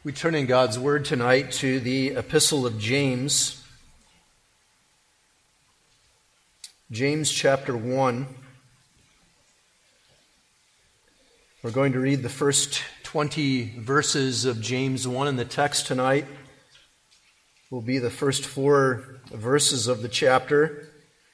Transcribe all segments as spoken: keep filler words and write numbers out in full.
We turn in God's Word tonight to the Epistle of James. James chapter one. We're going to read the first twenty verses of James one, and the text tonight will be the first four verses of the chapter.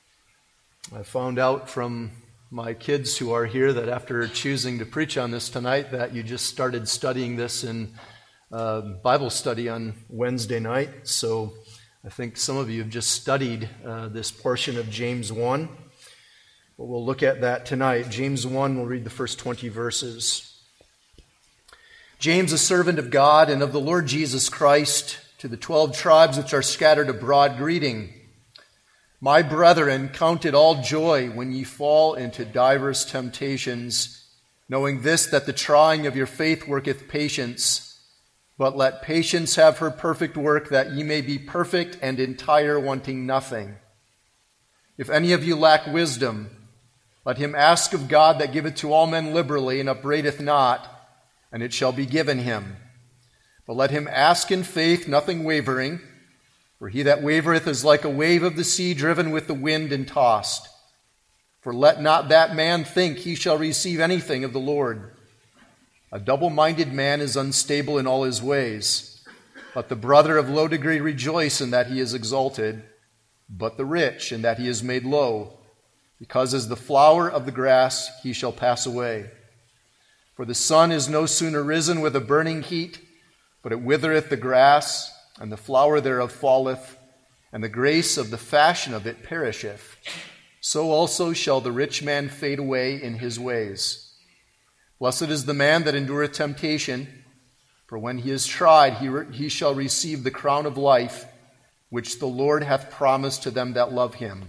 I found out from my kids who are here that after choosing to preach on this tonight that you just started studying this in uh, Bible study on Wednesday night. So I think some of you have just studied uh, this portion of James one. But we'll look at that tonight. James one, we'll read the first twenty verses. James, a servant of God and of the Lord Jesus Christ, to the twelve tribes which are scattered abroad, greeting. My brethren, count it all joy when ye fall into divers temptations, knowing this, that the trying of your faith worketh patience. But let patience have her perfect work, that ye may be perfect and entire, wanting nothing. If any of you lack wisdom, let him ask of God that giveth to all men liberally and upbraideth not, and it shall be given him. But let him ask in faith, nothing wavering. For he that wavereth is like a wave of the sea, driven with the wind and tossed. For let not that man think he shall receive anything of the Lord. A double-minded man is unstable in all his ways. Let the brother of low degree rejoice in that he is exalted, but the rich in that he is made low, because as the flower of the grass he shall pass away. For the sun is no sooner risen with a burning heat, but it withereth the grass, and the flower thereof falleth, and the grace of the fashion of it perisheth. So also shall the rich man fade away in his ways. Blessed is the man that endureth temptation, for when he is tried, he, re- he shall receive the crown of life, which the Lord hath promised to them that love him.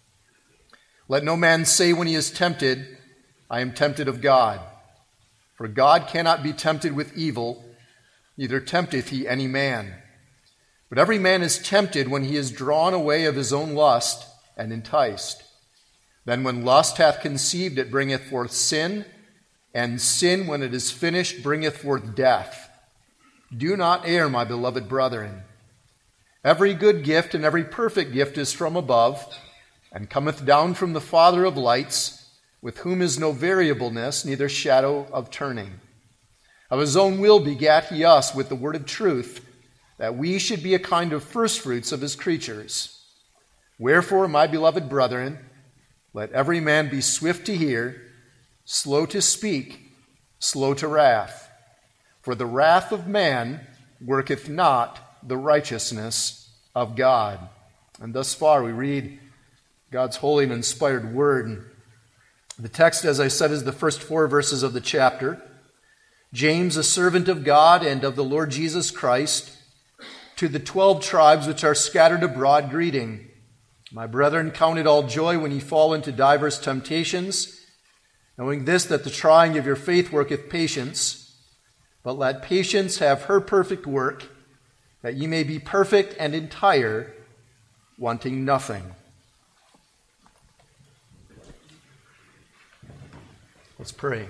Let no man say when he is tempted, I am tempted of God. For God cannot be tempted with evil, neither tempteth he any man. But every man is tempted when he is drawn away of his own lust and enticed. Then when lust hath conceived, it bringeth forth sin, and sin, when it is finished, bringeth forth death. Do not err, my beloved brethren. Every good gift and every perfect gift is from above, and cometh down from the Father of lights, with whom is no variableness, neither shadow of turning. Of his own will begat he us with the word of truth, that we should be a kind of firstfruits of his creatures. Wherefore, my beloved brethren, let every man be swift to hear, slow to speak, slow to wrath. For the wrath of man worketh not the righteousness of God. And thus far we read God's holy and inspired word. The text, as I said, is the first four verses of the chapter. James, a servant of God and of the Lord Jesus Christ, to the twelve tribes which are scattered abroad, greeting. My brethren, count it all joy when ye fall into divers temptations, knowing this, that the trying of your faith worketh patience. But let patience have her perfect work, that ye may be perfect and entire, wanting nothing. Let's pray.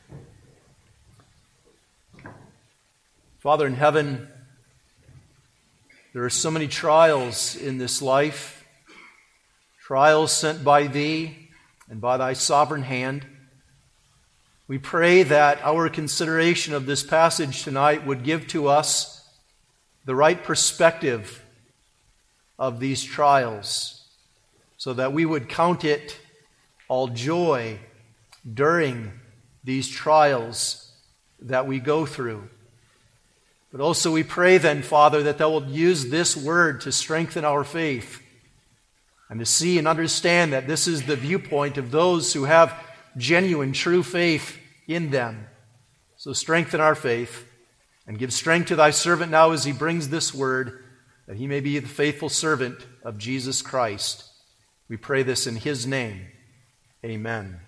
Father in heaven, there are so many trials in this life, trials sent by Thee and by Thy sovereign hand. We pray that our consideration of this passage tonight would give to us the right perspective of these trials, so that we would count it all joy during these trials that we go through. But also we pray then, Father, that Thou wilt use this word to strengthen our faith and to see and understand that this is the viewpoint of those who have genuine, true faith in them. So strengthen our faith and give strength to Thy servant now as he brings this word, that he may be the faithful servant of Jesus Christ. We pray this in His name. Amen.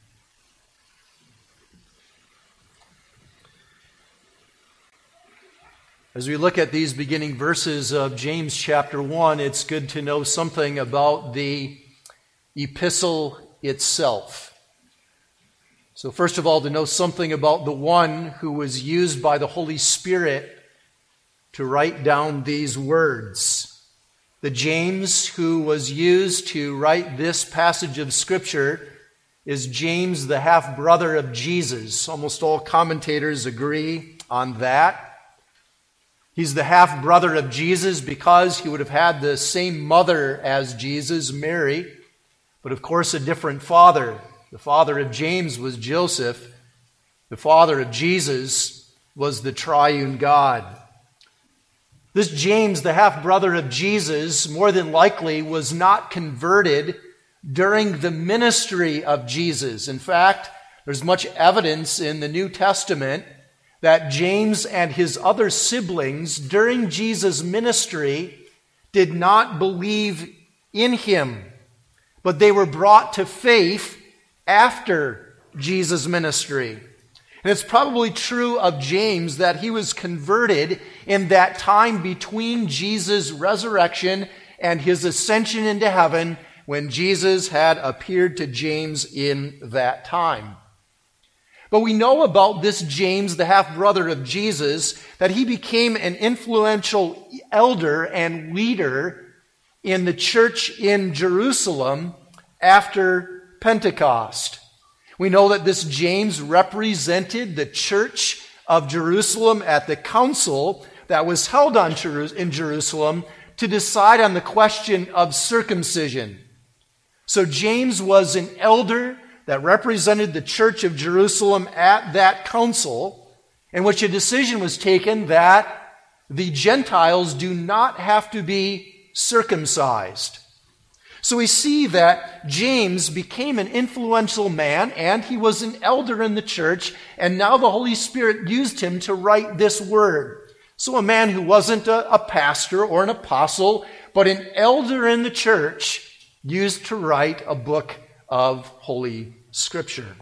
As we look at these beginning verses of James chapter one, it's good to know something about the epistle itself. So first of all, to know something about the one who was used by the Holy Spirit to write down these words. The James who was used to write this passage of Scripture is James, the half-brother of Jesus. Almost all commentators agree on that. He's the half-brother of Jesus because he would have had the same mother as Jesus, Mary, but of course a different father. The father of James was Joseph. The father of Jesus was the triune God. This James, the half-brother of Jesus, more than likely was not converted during the ministry of Jesus. In fact, there's much evidence in the New Testament that James and his other siblings during Jesus' ministry did not believe in him, but they were brought to faith after Jesus' ministry. And it's probably true of James that he was converted in that time between Jesus' resurrection and his ascension into heaven, when Jesus had appeared to James in that time. But we know about this James, the half-brother of Jesus, that he became an influential elder and leader in the church in Jerusalem after Pentecost. We know that this James represented the church of Jerusalem at the council that was held on Jeru- in Jerusalem to decide on the question of circumcision. So James was an elder that represented the church of Jerusalem at that council, in which a decision was taken that the Gentiles do not have to be circumcised. So we see that James became an influential man, and he was an elder in the church, and now the Holy Spirit used him to write this word. So a man who wasn't a, a pastor or an apostle, but an elder in the church, used to write a book of Holy Scripture.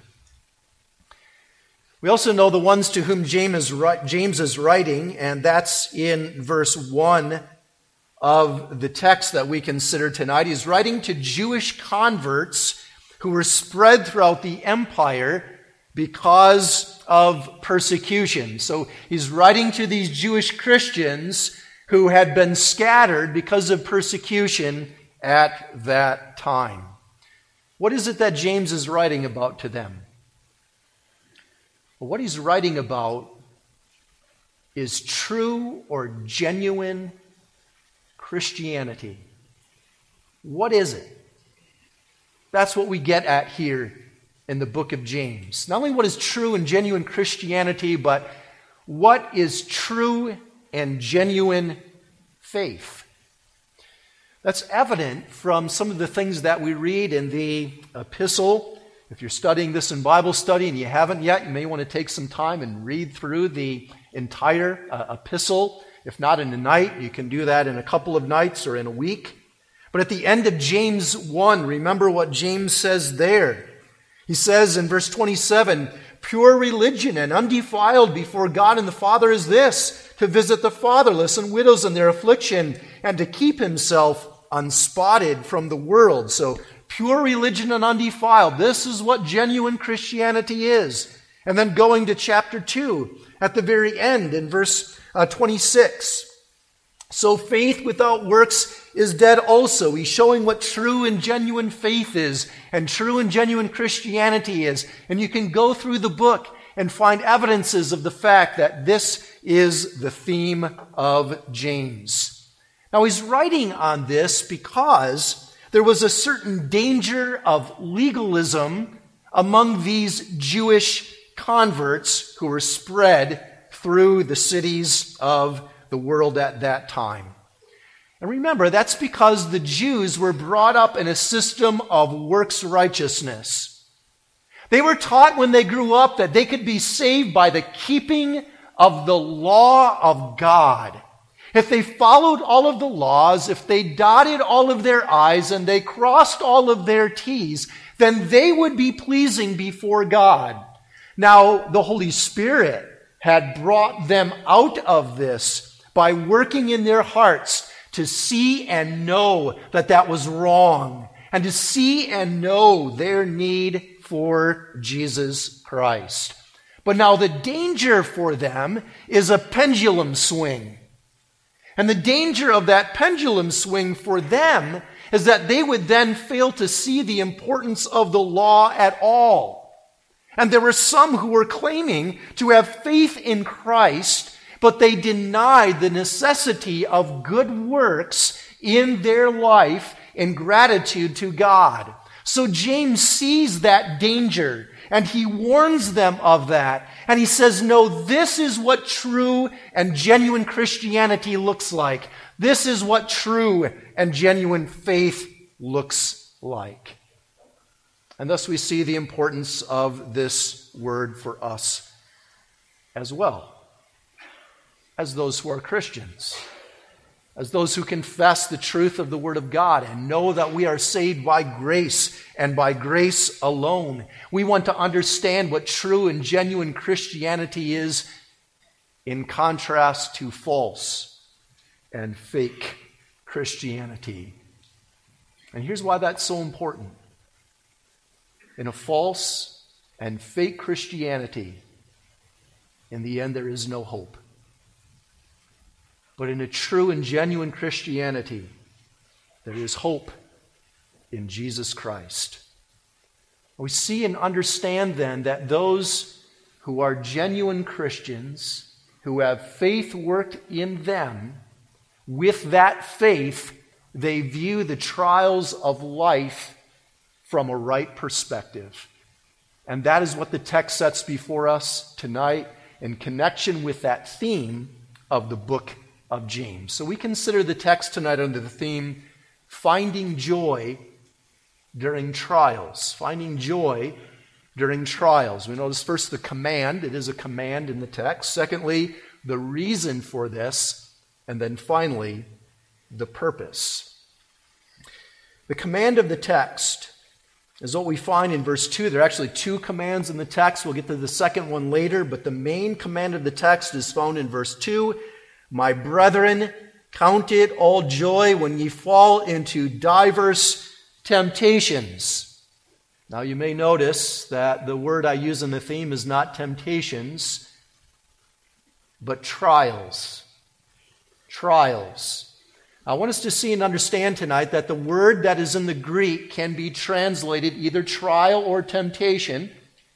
We also know the ones to whom James is writing, and that's in verse one of the text that we consider tonight. He's writing to Jewish converts who were spread throughout the empire because of persecution. So he's writing to these Jewish Christians who had been scattered because of persecution at that time. What is it that James is writing about to them? Well, what he's writing about is true or genuine Christianity. What is it? That's what we get at here in the book of James. Not only what is true and genuine Christianity, but what is true and genuine faith. That's evident from some of the things that we read in the epistle. If you're studying this in Bible study and you haven't yet, you may want to take some time and read through the entire uh, epistle. If not in a night, you can do that in a couple of nights or in a week. But at the end of James one, remember what James says there. He says in verse twenty-seven, "Pure religion and undefiled before God and the Father is this, to visit the fatherless and widows in their affliction, and to keep himself unspotted from the world." So pure religion and undefiled. This is what genuine Christianity is. And then going to chapter two, at the very end in verse uh, twenty-six. "So faith without works is dead also." He's showing what true and genuine faith is and true and genuine Christianity is. And you can go through the book and find evidences of the fact that this is the theme of James. Now he's writing on this because there was a certain danger of legalism among these Jewish converts who were spread through the cities of the world at that time. And remember, that's because the Jews were brought up in a system of works righteousness. They were taught when they grew up that they could be saved by the keeping of the law of God. If they followed all of the laws, if they dotted all of their I's and they crossed all of their T's, then they would be pleasing before God. Now, the Holy Spirit had brought them out of this by working in their hearts to see and know that that was wrong, and to see and know their need for Jesus Christ. But now the danger for them is a pendulum swing. And the danger of that pendulum swing for them is that they would then fail to see the importance of the law at all. And there were some who were claiming to have faith in Christ, but they denied the necessity of good works in their life in gratitude to God. So James sees that danger, and he warns them of that. And he says, no, this is what true and genuine Christianity looks like. This is what true and genuine faith looks like. And thus we see the importance of this word for us as well, as those who are Christians, as those who confess the truth of the Word of God and know that we are saved by grace and by grace alone. We want to understand what true and genuine Christianity is in contrast to false and fake Christianity. And here's why that's so important. In a false and fake Christianity, in the end there is no hope. But in a true and genuine Christianity, there is hope in Jesus Christ. We see and understand then that those who are genuine Christians, who have faith worked in them, with that faith, they view the trials of life from a right perspective. And that is what the text sets before us tonight in connection with that theme of the book of James. So we consider the text tonight under the theme, finding joy during trials. Finding joy during trials. We notice first the command. It is a command in the text. Secondly, the reason for this. And then finally, the purpose. The command of the text is what we find in verse two. There are actually two commands in the text. We'll get to the second one later, but the main command of the text is found in verse two. My brethren, count it all joy when ye fall into diverse temptations. Now you may notice that the word I use in the theme is not temptations, but trials. Trials. I want us to see and understand tonight that the word that is in the Greek can be translated either trial or temptation,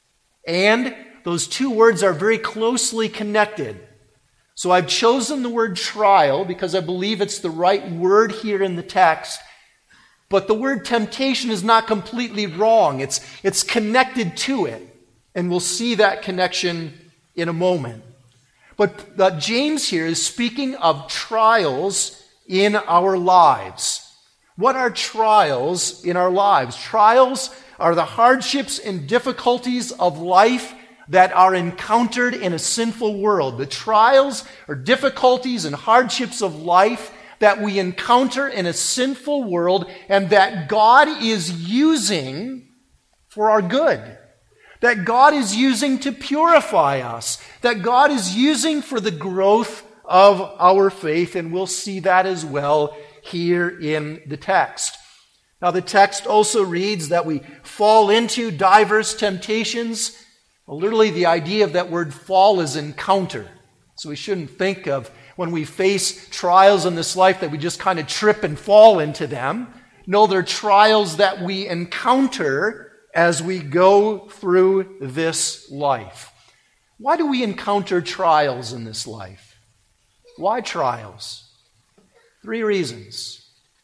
and those two words are very closely connected. So I've chosen the word trial because I believe it's the right word here in the text. But the word temptation is not completely wrong. It's, it's connected to it. And we'll see that connection in a moment. But uh, James here is speaking of trials in our lives. What are trials in our lives? Trials are the hardships and difficulties of life that are encountered in a sinful world. The trials or difficulties and hardships of life that we encounter in a sinful world and that God is using for our good. That God is using to purify us. That God is using for the growth of our faith. And we'll see that as well here in the text. Now the text also reads that we fall into diverse temptations. Well, literally, the idea of that word fall is encounter. So we shouldn't think of when we face trials in this life that we just kind of trip and fall into them. No, they're trials that we encounter as we go through this life. Why do we encounter trials in this life? Why trials? Three reasons.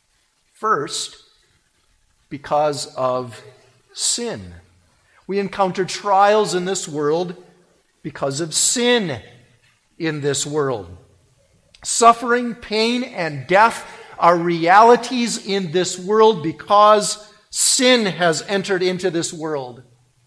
First, because of sin. We encounter trials in this world because of sin in this world. Suffering, pain, and death are realities in this world because sin has entered into this world.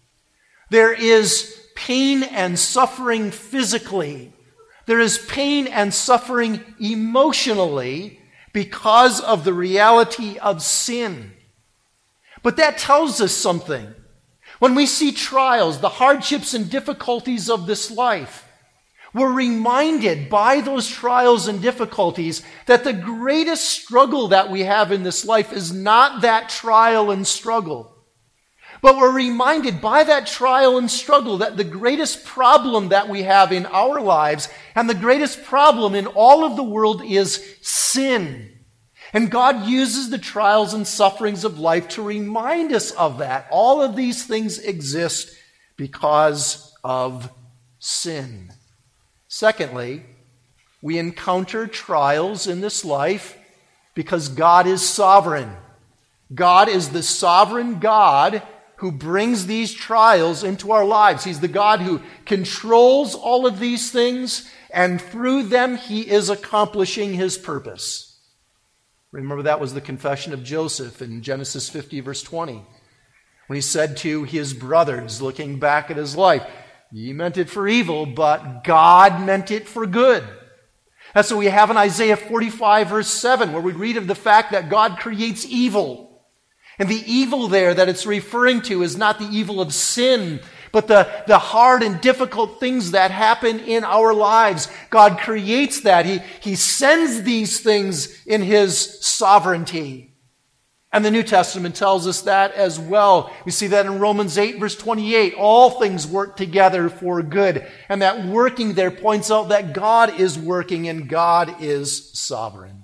There is pain and suffering physically. There is pain and suffering emotionally because of the reality of sin. But that tells us something. When we see trials, the hardships and difficulties of this life, we're reminded by those trials and difficulties that the greatest struggle that we have in this life is not that trial and struggle, But we're reminded by that trial and struggle that the greatest problem that we have in our lives and the greatest problem in all of the world is sin. And God uses the trials and sufferings of life to remind us of that. All of these things exist because of sin. Secondly, we encounter trials in this life because God is sovereign. God is the sovereign God who brings these trials into our lives. He's the God who controls all of these things, and through them he is accomplishing his purpose. Remember, that was the confession of Joseph in Genesis fifty, verse twenty, when he said to his brothers, looking back at his life, "Ye meant it for evil, but God meant it for good." That's what we have in Isaiah forty-five, verse seven, where we read of the fact that God creates evil. And the evil there that it's referring to is not the evil of sin, but the, the hard and difficult things that happen in our lives. God creates that. He, he sends these things in his sovereignty. And the New Testament tells us that as well. We see that in Romans eight, verse twenty-eight. All things work together for good. And that working there points out that God is working and God is sovereign.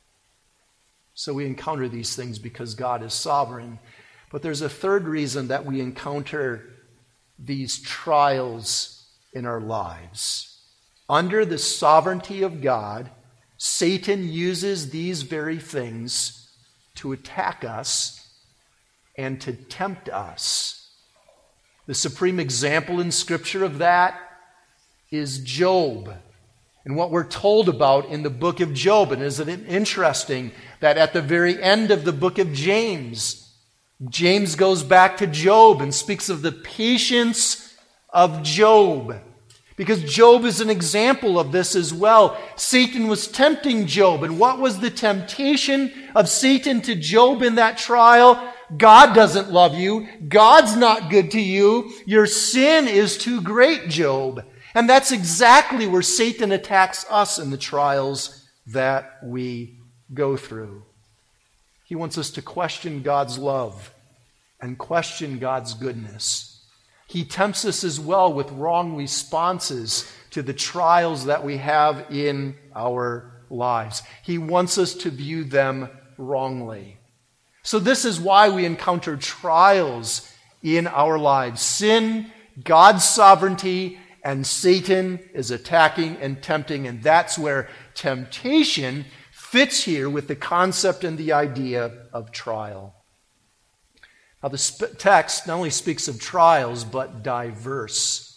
So we encounter these things because God is sovereign. But there's a third reason that we encounter these trials in our lives. Under the sovereignty of God, Satan uses these very things to attack us and to tempt us. The supreme example in Scripture of that is Job. And what we're told about in the book of Job. And isn't it interesting that at the very end of the book of James, James goes back to Job and speaks of the patience of Job. Because Job is an example of this as well. Satan was tempting Job. And what was the temptation of Satan to Job in that trial? God doesn't love you. God's not good to you. Your sin is too great, Job. And that's exactly where Satan attacks us in the trials that we go through. He wants us to question God's love and question God's goodness. He tempts us as well with wrong responses to the trials that we have in our lives. He wants us to view them wrongly. So this is why we encounter trials in our lives. Sin, God's sovereignty, and Satan is attacking and tempting, and that's where temptation fits here with the concept and the idea of trial. Now, the sp- text not only speaks of trials, but diverse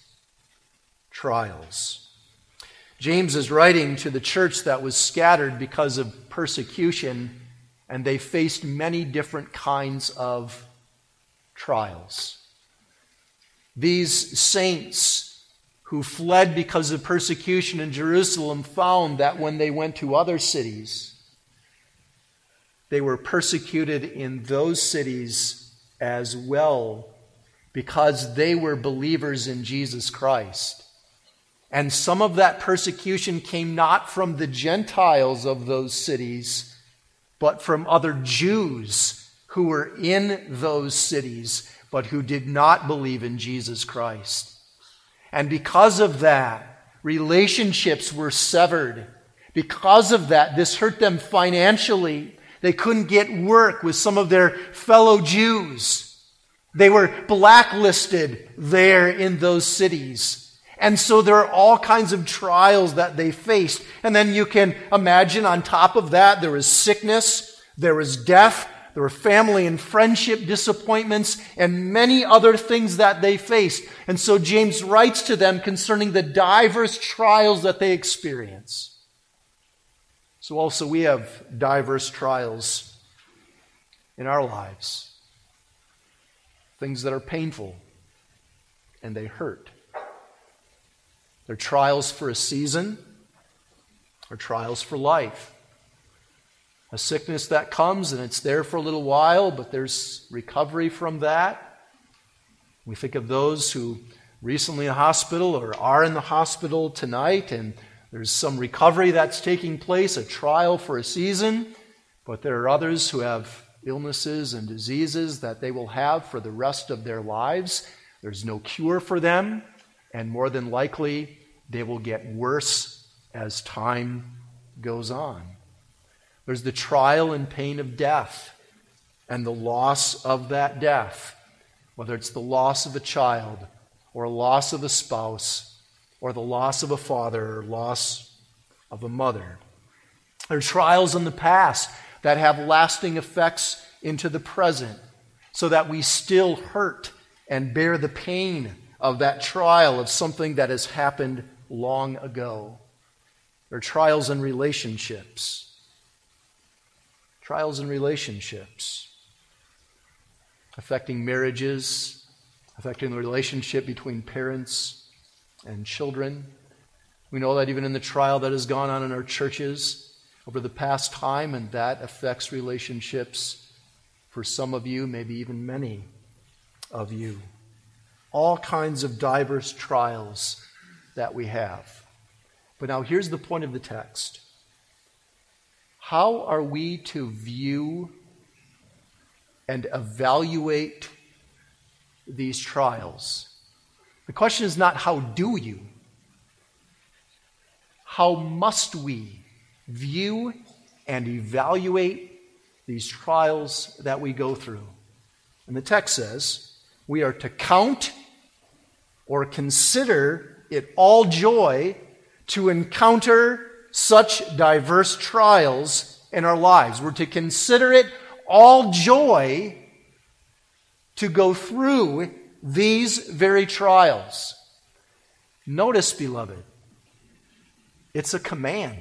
trials. James is writing to the church that was scattered because of persecution, and they faced many different kinds of trials. These saints who fled because of persecution in Jerusalem found that when they went to other cities, they were persecuted in those cities as well because they were believers in Jesus Christ. And some of that persecution came not from the Gentiles of those cities, but from other Jews who were in those cities, but who did not believe in Jesus Christ. And because of that, relationships were severed. Because of that, this hurt them financially. They couldn't get work with some of their fellow Jews. They were blacklisted there in those cities. And so there are all kinds of trials that they faced. And then you can imagine on top of that, there was sickness, there was death, there were family and friendship disappointments, and many other things that they faced. And so James writes to them concerning the diverse trials that they experience. So also we have diverse trials in our lives. Things that are painful and they hurt. They're trials for a season or trials for life. A sickness that comes and it's there for a little while, but there's recovery from that. We think of those who recently in the hospital or are in the hospital tonight, and there's some recovery that's taking place, a trial for a season, but there are others who have illnesses and diseases that they will have for the rest of their lives. There's no cure for them, and more than likely, they will get worse as time goes on. There's the trial and pain of death and the loss of that death, whether it's the loss of a child or a loss of a spouse or the loss of a father or loss of a mother. There are trials in the past that have lasting effects into the present, so that we still hurt and bear the pain of that trial of something that has happened long ago. There are trials in relationships. Trials in relationships. Affecting marriages, affecting the relationship between parents and children. We know that even in the trial that has gone on in our churches over the past time, and that affects relationships for some of you, maybe even many of you. All kinds of diverse trials that we have. But now here's the point of the text. How are we to view and evaluate these trials? The question is not how do you? How must we view and evaluate these trials that we go through? And the text says, we are to count or consider it all joy to encounter such diverse trials in our lives. We're to consider it all joy to go through these very trials. Notice, beloved, it's a command.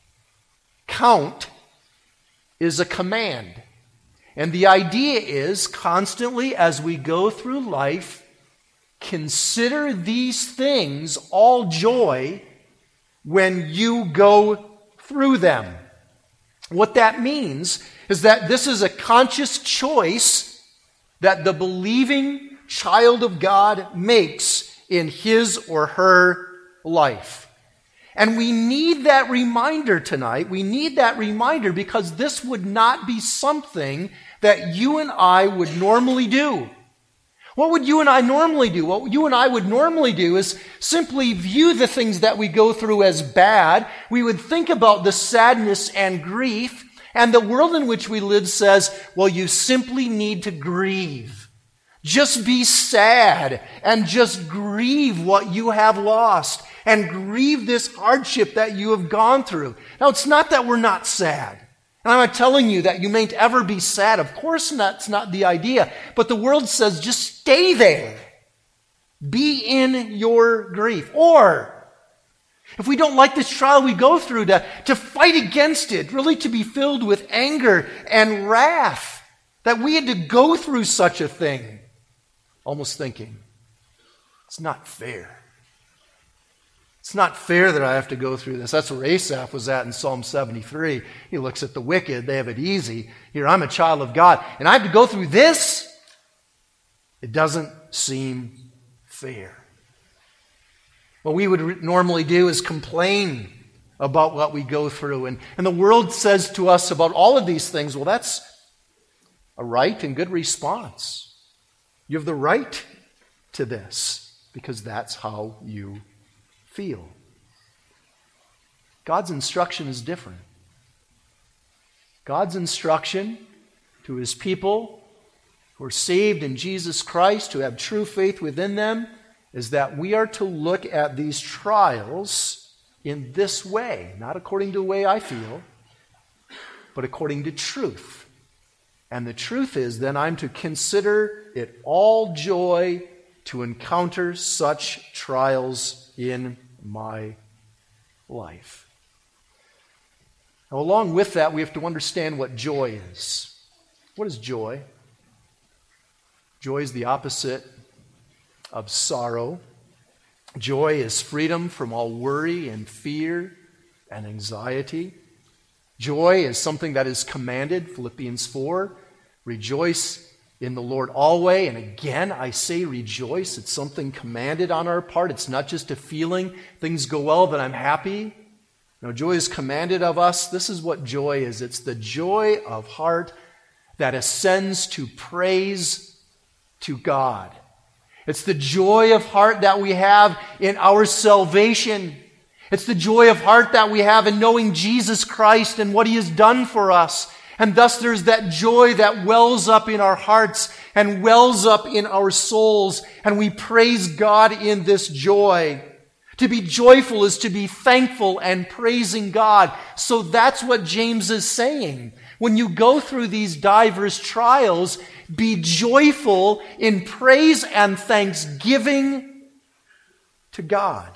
Count is a command. And the idea is, constantly as we go through life, consider these things all joy when you go through them. What that means is that this is a conscious choice that the believing child of God makes in his or her life. And we need that reminder tonight. We need that reminder because this would not be something that you and I would normally do. What would you and I normally do? What you and I would normally do is simply view the things that we go through as bad. We would think about the sadness and grief. And the world in which we live says, well, you simply need to grieve. Just be sad and just grieve what you have lost and grieve this hardship that you have gone through. Now, it's not that we're not sad. And I'm not telling you that you mayn't ever be sad. Of course, that's not the idea. But the world says, just stay there. Be in your grief. Or, if we don't like this trial we go through, to, to fight against it, really to be filled with anger and wrath, that we had to go through such a thing. Almost thinking, it's not fair. It's not fair that I have to go through this. That's where Asaph was at in Psalm seventy-three. He looks at the wicked. They have it easy. Here, I'm a child of God, and I have to go through this? It doesn't seem fair. What we would normally do is complain about what we go through. And, and the world says to us about all of these things, well, that's a right and good response. You have the right to this because that's how you feel. God's instruction is different. God's instruction to his people who are saved in Jesus Christ, who have true faith within them, is that we are to look at these trials in this way, not according to the way I feel, but according to truth. And the truth is, then I'm to consider it all joy to encounter such trials in my life. Now, along with that, we have to understand what joy is. What is joy? Joy is the opposite of sorrow. Joy is freedom from all worry and fear and anxiety. Joy is something that is commanded, Philippians four. Rejoice in the Lord always. And again, I say rejoice. It's something commanded on our part. It's not just a feeling. Things go well, then I'm happy. No, joy is commanded of us. This is what joy is. It's the joy of heart that ascends to praise to God. It's the joy of heart that we have in our salvation. It's the joy of heart that we have in knowing Jesus Christ and what He has done for us. And thus there's that joy that wells up in our hearts and wells up in our souls. And we praise God in this joy. To be joyful is to be thankful and praising God. So that's what James is saying. When you go through these diverse trials, be joyful in praise and thanksgiving to God.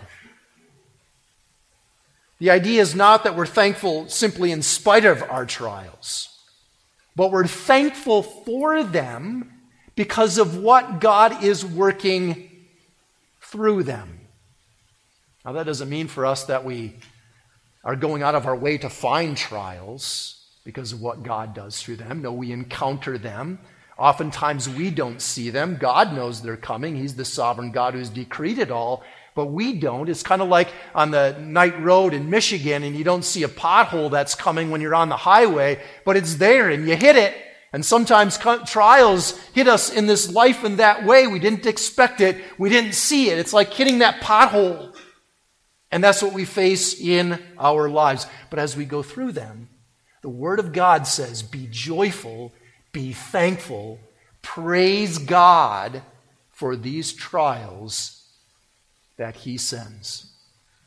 The idea is not that we're thankful simply in spite of our trials, but we're thankful for them because of what God is working through them. Now, that doesn't mean for us that we are going out of our way to find trials because of what God does through them. No, we encounter them. Oftentimes we don't see them. God knows they're coming. He's the sovereign God who's decreed it all, but we don't. It's kind of like on the night road in Michigan, and you don't see a pothole that's coming when you're on the highway, but it's there and you hit it. And sometimes trials hit us in this life in that way. We didn't expect it. We didn't see it. It's like hitting that pothole. And that's what we face in our lives. But as we go through them, the Word of God says, be joyful, be thankful, praise God for these trials that He sends.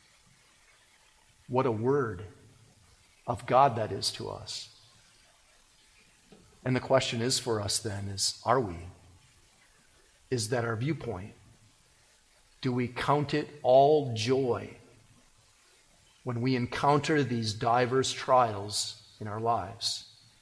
What a word of God that is to us. And the question is for us then is, are we? Is that our viewpoint? Do we count it all joy when we encounter these diverse trials in our lives?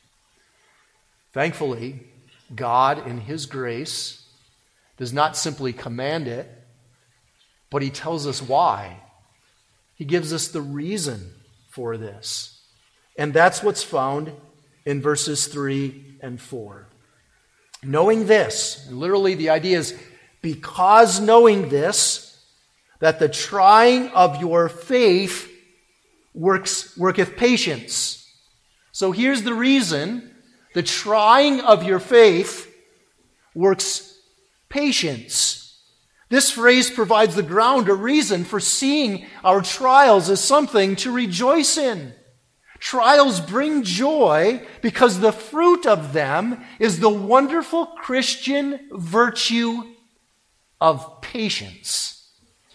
Thankfully, God in His grace does not simply command it, but He tells us why. He gives us the reason for this. And that's what's found in verses three and four. Knowing this, literally the idea is, because knowing this, that the trying of your faith works worketh patience. So here's the reason. The trying of your faith works patience. This phrase provides the ground, a reason for seeing our trials as something to rejoice in. Trials bring joy because the fruit of them is the wonderful Christian virtue of patience.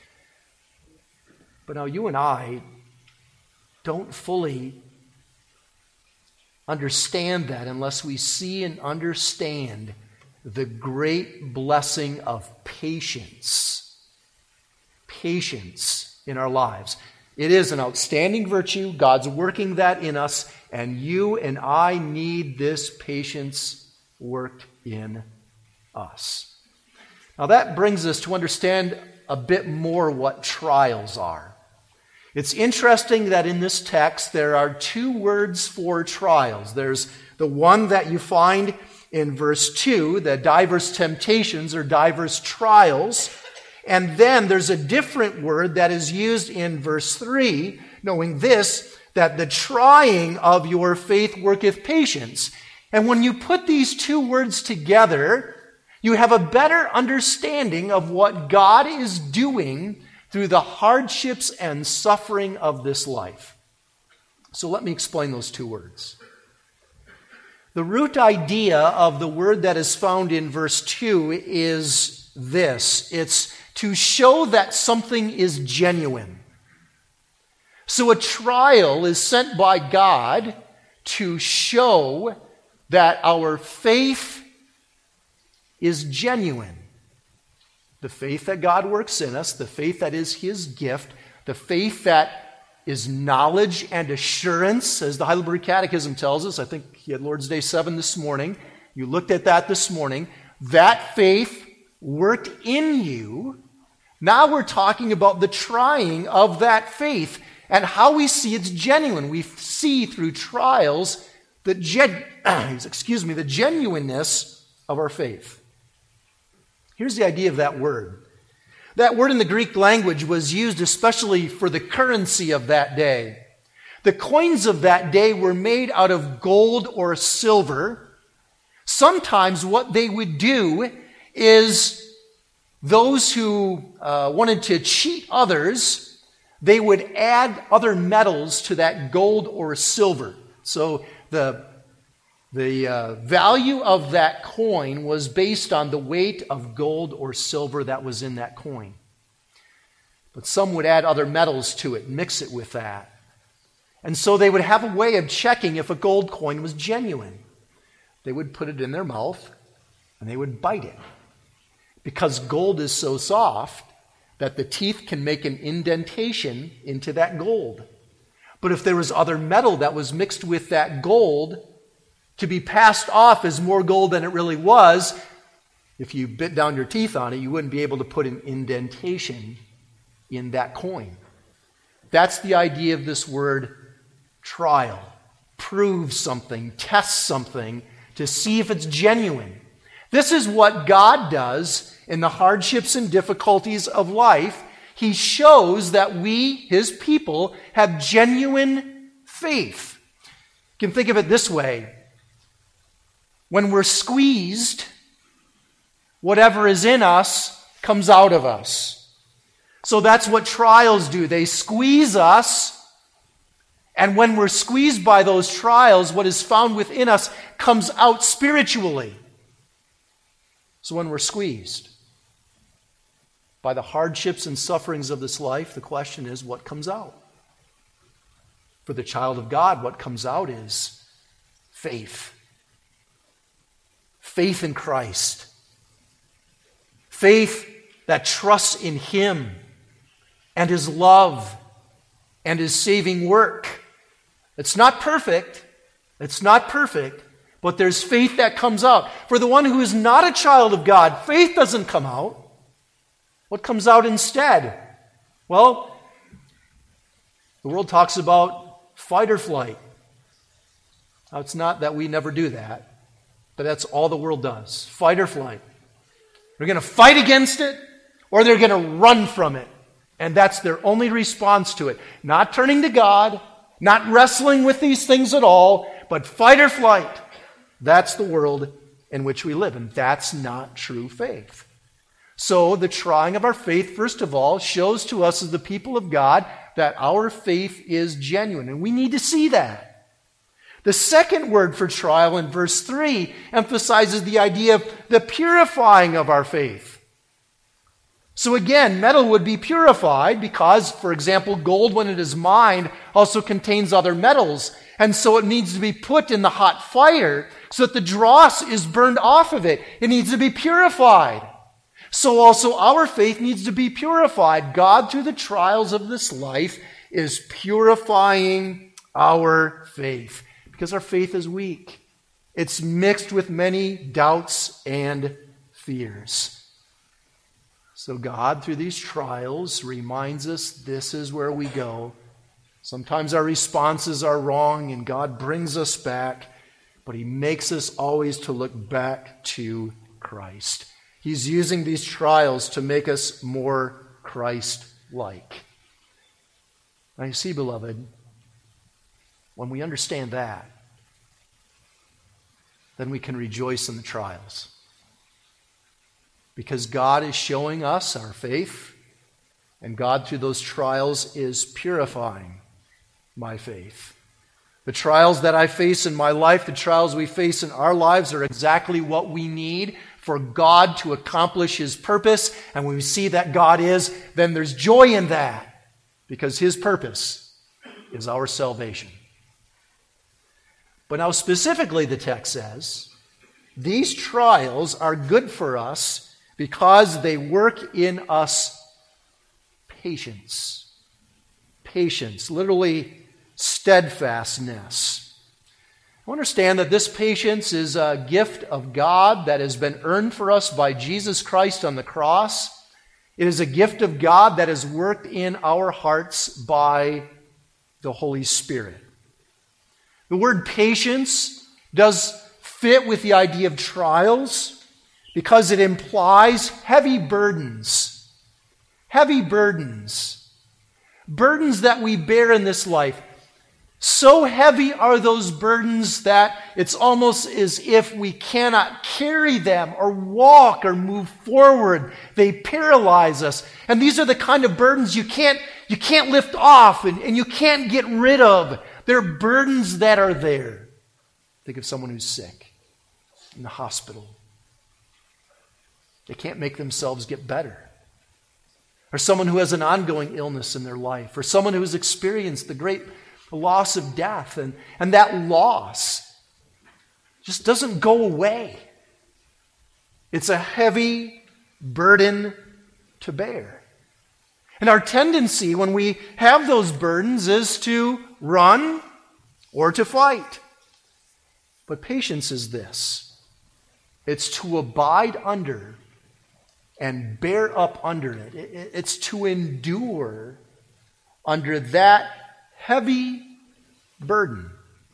But now you and I don't fully understand that unless we see and understand the great blessing of patience. Patience in our lives. It is an outstanding virtue. God's working that in us, and you and I need this patience worked in us. Now that brings us to understand a bit more what trials are. It's interesting that in this text there are two words for trials. There's the one that you find in verse two, the diverse temptations or diverse trials. And then there's a different word that is used in verse three, knowing this, that the trying of your faith worketh patience. And when you put these two words together, you have a better understanding of what God is doing through the hardships and suffering of this life. So let me explain those two words. The root idea of the word that is found in verse two is this. It's to show that something is genuine. So a trial is sent by God to show that our faith is genuine. The faith that God works in us, the faith that is His gift, the faith that is knowledge and assurance, as the Heidelberg Catechism tells us. I think he had Lord's Day seven this morning. You looked at that this morning. That faith worked in you. Now we're talking about the trying of that faith and how we see it's genuine. We see through trials the gen- excuse me, the genuineness of our faith. Here's the idea of that word. That word in the Greek language was used especially for the currency of that day. The coins of that day were made out of gold or silver. Sometimes what they would do is those who uh, wanted to cheat others, they would add other metals to that gold or silver. So the, the uh, value of that coin was based on the weight of gold or silver that was in that coin. But some would add other metals to it, mix it with that. And so they would have a way of checking if a gold coin was genuine. They would put it in their mouth and they would bite it. Because gold is so soft that the teeth can make an indentation into that gold. But if there was other metal that was mixed with that gold to be passed off as more gold than it really was, if you bit down your teeth on it, you wouldn't be able to put an indentation in that coin. That's the idea of this word trial. Prove something, test something to see if it's genuine. This is what God does in the hardships and difficulties of life. He shows that we, His people, have genuine faith. You can think of it this way. When we're squeezed, whatever is in us comes out of us. So that's what trials do. They squeeze us, and when we're squeezed by those trials, what is found within us comes out spiritually. So when we're squeezed by the hardships and sufferings of this life, the question is, what comes out? For the child of God, what comes out is faith. Faith in Christ. Faith that trusts in Him and His love and His saving work. It's not perfect. It's not perfect. But there's faith that comes out. For the one who is not a child of God, faith doesn't come out. What comes out instead? Well, the world talks about fight or flight. Now, it's not that we never do that, but that's all the world does. Fight or flight. They're going to fight against it, or they're going to run from it. And that's their only response to it. Not turning to God, not wrestling with these things at all, but fight or flight. That's the world in which we live, and that's not true faith. So the trying of our faith, first of all, shows to us as the people of God that our faith is genuine, and we need to see that. The second word for trial in verse three emphasizes the idea of the purifying of our faith. So again, metal would be purified because, for example, gold, when it is mined, also contains other metals. And so it needs to be put in the hot fire so that the dross is burned off of it. It needs to be purified. So also our faith needs to be purified. God, through the trials of this life, is purifying our faith because our faith is weak. It's mixed with many doubts and fears. So God, through these trials, reminds us this is where we go. Sometimes our responses are wrong and God brings us back, but He makes us always to look back to Christ. He's using these trials to make us more Christ-like. Now you see, beloved, when we understand that, then we can rejoice in the trials. Because God is showing us our faith, and God, through those trials, is purifying my faith. The trials that I face in my life, the trials we face in our lives, are exactly what we need for God to accomplish His purpose. And when we see that God is, then there's joy in that, because His purpose is our salvation. But now specifically the text says, these trials are good for us because they work in us patience. Patience, literally steadfastness. I understand that this patience is a gift of God that has been earned for us by Jesus Christ on the cross. It is a gift of God that is worked in our hearts by the Holy Spirit. The word patience does fit with the idea of trials because it implies heavy burdens. Heavy burdens. Burdens that we bear in this life. So heavy are those burdens that it's almost as if we cannot carry them or walk or move forward. They paralyze us. And these are the kind of burdens you can't, you can't lift off and, and you can't get rid of. They're burdens that are there. Think of someone who's sick in the hospital. They can't make themselves get better. Or someone who has an ongoing illness in their life. Or someone who has experienced the great loss of death. And, and that loss just doesn't go away. It's a heavy burden to bear. And our tendency when we have those burdens is to run or to fight. But patience is this. It's to abide under and bear up under it. It's to endure under that heavy burden.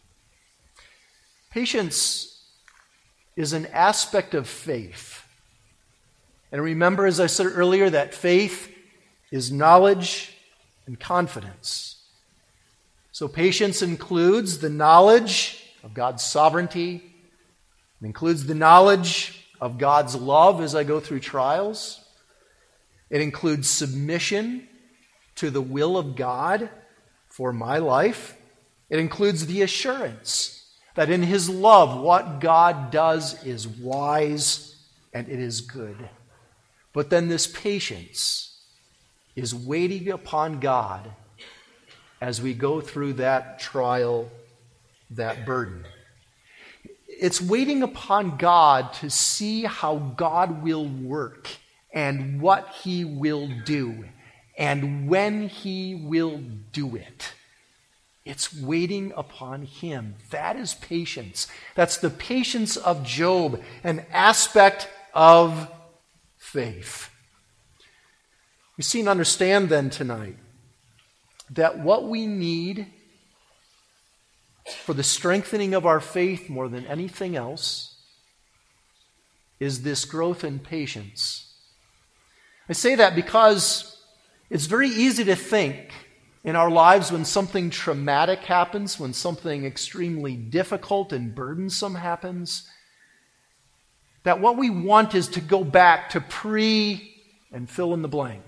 Patience is an aspect of faith. And remember, as I said earlier, that faith is knowledge and confidence. So patience includes the knowledge of God's sovereignty. It includes the knowledge of God's love as I go through trials. It includes submission to the will of God for my life. It includes the assurance that in His love, what God does is wise and it is good. But then this patience is waiting upon God as we go through that trial, that burden. It's waiting upon God to see how God will work and what He will do and when He will do it. It's waiting upon Him. That is patience. That's the patience of Job, an aspect of faith. We see and understand then tonight that what we need for the strengthening of our faith more than anything else is this growth in patience. I say that because it's very easy to think in our lives when something traumatic happens, when something extremely difficult and burdensome happens, that what we want is to go back to pre and fill in the blank.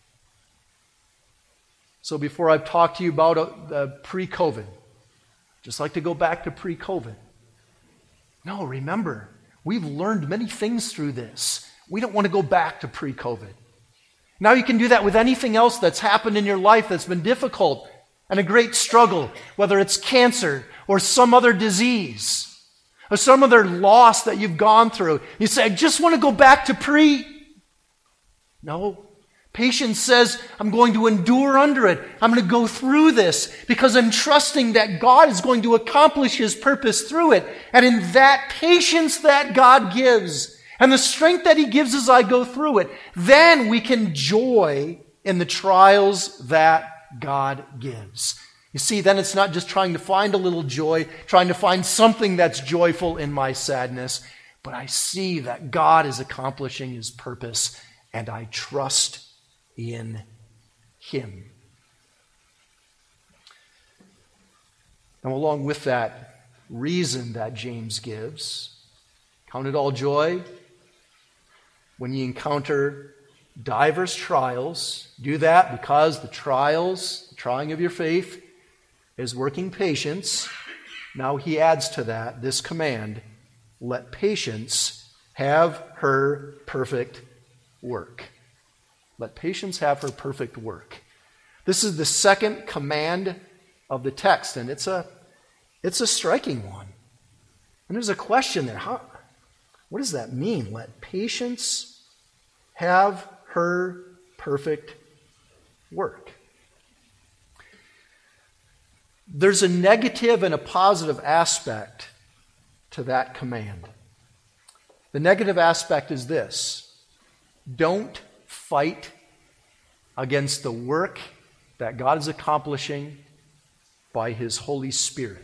So before I've talked to you about uh, pre-COVID, just like to go back to pre-COVID. No, remember, we've learned many things through this. We don't want to go back to pre-COVID. Now you can do that with anything else that's happened in your life that's been difficult and a great struggle, whether it's cancer or some other disease or some other loss that you've gone through. You say, I just want to go back to pre. No. Patience says, I'm going to endure under it. I'm going to go through this because I'm trusting that God is going to accomplish His purpose through it. And in that patience that God gives and the strength that He gives as I go through it, then we can joy in the trials that God gives. You see, then it's not just trying to find a little joy, trying to find something that's joyful in my sadness, but I see that God is accomplishing His purpose and I trust in Him. Now, along with that reason that James gives, count it all joy when you encounter diverse trials. Do that because the trials, the trying of your faith, is working patience. Now he adds to that this command, let patience have her perfect work. Let patience have her perfect work. This is the second command of the text, and it's a, it's a striking one. And there's a question there. How, what does that mean? Let patience have her perfect work. There's a negative and a positive aspect to that command. The negative aspect is this: don't fight against the work that God is accomplishing by His Holy Spirit.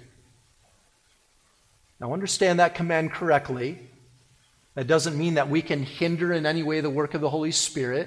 Now understand that command correctly. That doesn't mean that we can hinder in any way the work of the Holy Spirit.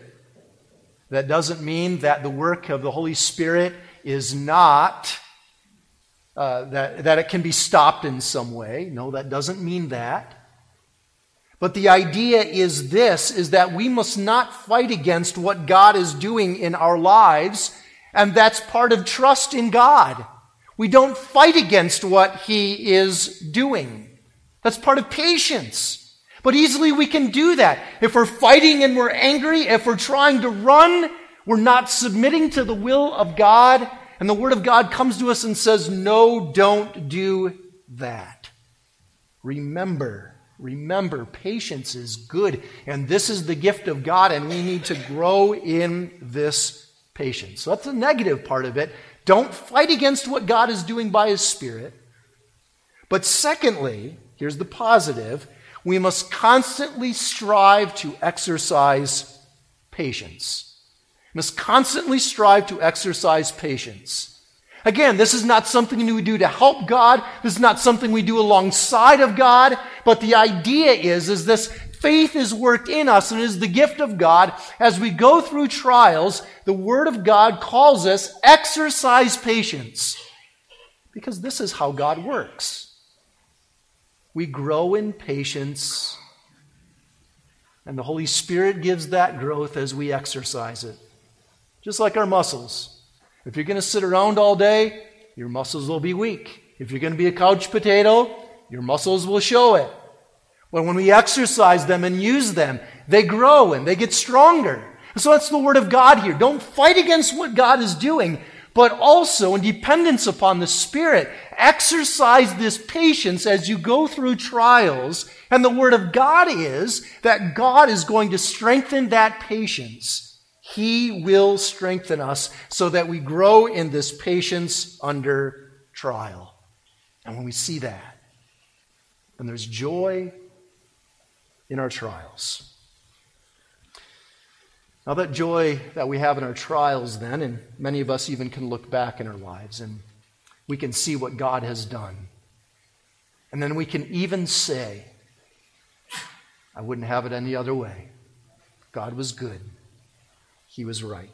That doesn't mean that the work of the Holy Spirit is not uh, that, that it can be stopped in some way. No, that doesn't mean that. But the idea is this, is that we must not fight against what God is doing in our lives, and that's part of trust in God. We don't fight against what He is doing. That's part of patience. But easily we can do that. If we're fighting and we're angry, if we're trying to run, we're not submitting to the will of God, and the Word of God comes to us and says, no, don't do that. Remember, remember, patience is good, and this is the gift of God, and we need to grow in this patience. So that's the negative part of it. Don't fight against what God is doing by His Spirit. But secondly, here's the positive, we must constantly strive to exercise patience. We must constantly strive to exercise patience. Again, this is not something we do to help God. This is not something we do alongside of God. But the idea is, is this faith is worked in us and is the gift of God. As we go through trials, the Word of God calls us exercise patience. Because this is how God works. We grow in patience, and the Holy Spirit gives that growth as we exercise it. Just like our muscles. If you're going to sit around all day, your muscles will be weak. If you're going to be a couch potato, your muscles will show it. But when we exercise them and use them, they grow and they get stronger. And so that's the Word of God here. Don't fight against what God is doing, but also in dependence upon the Spirit, exercise this patience as you go through trials. And the Word of God is that God is going to strengthen that patience. He will strengthen us so that we grow in this patience under trial. And when we see that, then there's joy in our trials. Now that joy that we have in our trials then, and many of us even can look back in our lives and we can see what God has done. And then we can even say, I wouldn't have it any other way. God was good. He was right.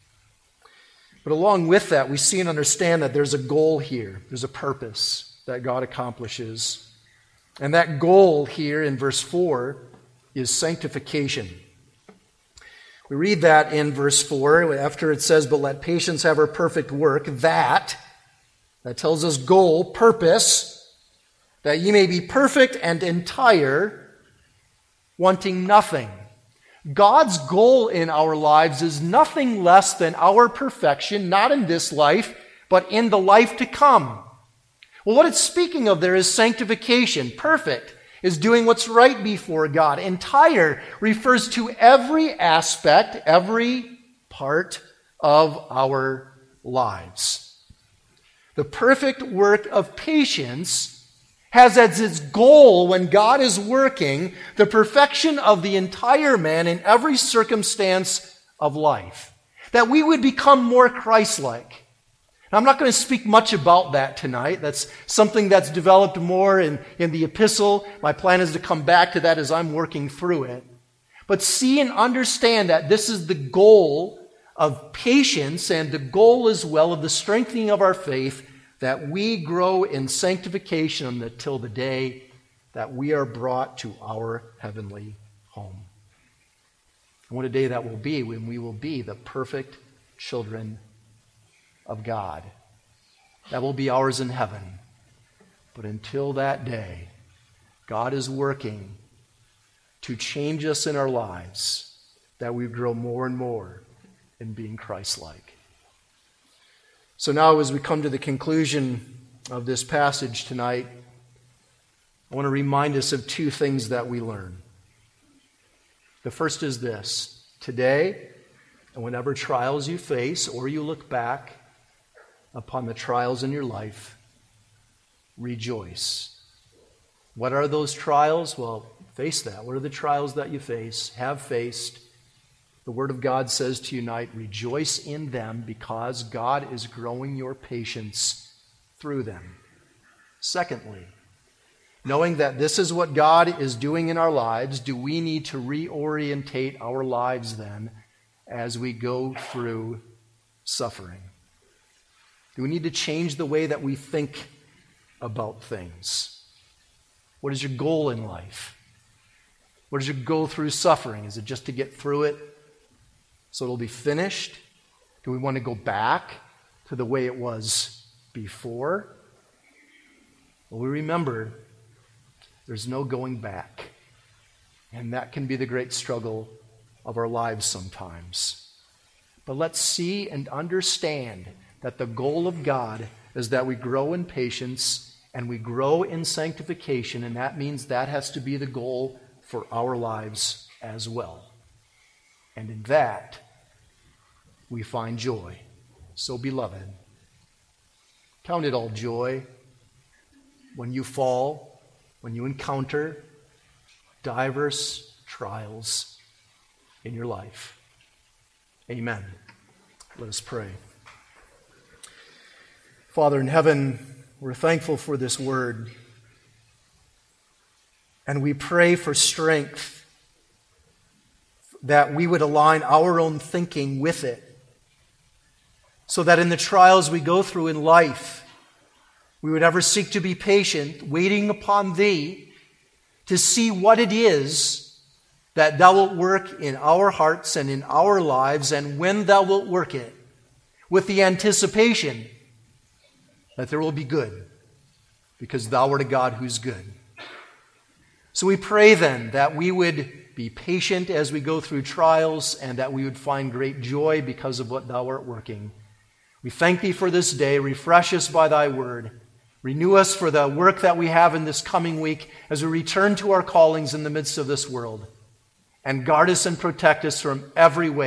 But along with that, we see and understand that there's a goal here. There's a purpose that God accomplishes. And that goal here in verse four is sanctification. We read that in verse four, after it says, but let patience have her perfect work, that, that tells us goal, purpose, that ye may be perfect and entire, wanting nothing. God's goal in our lives is nothing less than our perfection, not in this life, but in the life to come. Well, what it's speaking of there is sanctification. Perfect is doing what's right before God. Entire refers to every aspect, every part of our lives. The perfect work of patience has as its goal, when God is working, the perfection of the entire man in every circumstance of life. That we would become more Christ-like. Now, I'm not going to speak much about that tonight. That's something that's developed more in, in the epistle. My plan is to come back to that as I'm working through it. But see and understand that this is the goal of patience and the goal as well of the strengthening of our faith, that we grow in sanctification until the day that we are brought to our heavenly home. And what a day that will be, when we will be the perfect children of God. That will be ours in heaven. But until that day, God is working to change us in our lives, that we grow more and more in being Christ-like. So now, as we come to the conclusion of this passage tonight, I want to remind us of two things that we learn. The first is this: today, and whenever trials you face, or you look back upon the trials in your life, rejoice. What are those trials? Well, face that. What are the trials that you face, have faced? The Word of God says to you tonight, rejoice in them because God is growing your patience through them. Secondly, knowing that this is what God is doing in our lives, do we need to reorientate our lives then as we go through suffering? Do we need to change the way that we think about things? What is your goal in life? What is your goal through suffering? Is it just to get through it so it'll be finished? Do we want to go back to the way it was before? Well, we remember there's no going back. And that can be the great struggle of our lives sometimes. But let's see and understand that the goal of God is that we grow in patience and we grow in sanctification, and that means that has to be the goal for our lives as well. And in that, we find joy. So, beloved, count it all joy when you fall, when you encounter diverse trials in your life. Amen. Let us pray. Father in heaven, we're thankful for this word, and we pray for strength that we would align our own thinking with it, so that in the trials we go through in life, we would ever seek to be patient, waiting upon Thee to see what it is that Thou wilt work in our hearts and in our lives, and when Thou wilt work it, with the anticipation that there will be good, because Thou art a God who's good. So we pray then that we would be patient as we go through trials, and that we would find great joy because of what Thou art working. We thank Thee for this day. Refresh us by Thy word. Renew us for the work that we have in this coming week as we return to our callings in the midst of this world. And guard us and protect us from every way